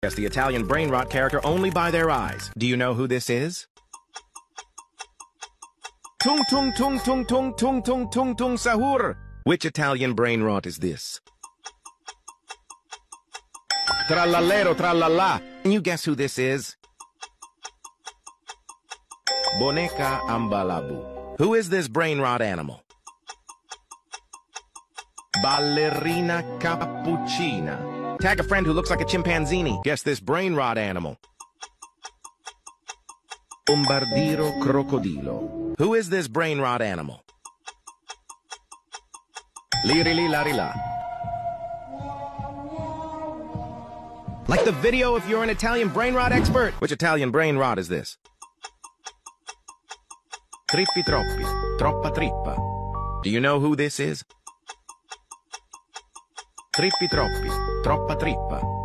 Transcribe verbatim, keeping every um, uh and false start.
Guess the Italian brain rot character only by their eyes. Do you know who this is? Tung tung tung tung tung tung tung tung tung sahur. Which Italian brain rot is this? Trallallero trallalla. Can you guess who this is? Boneca ambalabu. Who is this brain rot animal? Ballerina cappuccina. Tag a friend who looks like a chimpanzini. Guess this brain rot animal. Bombardiro crocodilo. Who is this brain rot animal? Lirili larila. Like the video if you're an Italian brain rot expert. Which Italian brain rot is this? Trippi troppi. Troppa trippa. Do you know who this is? Trippi troppi. Troppa trippa.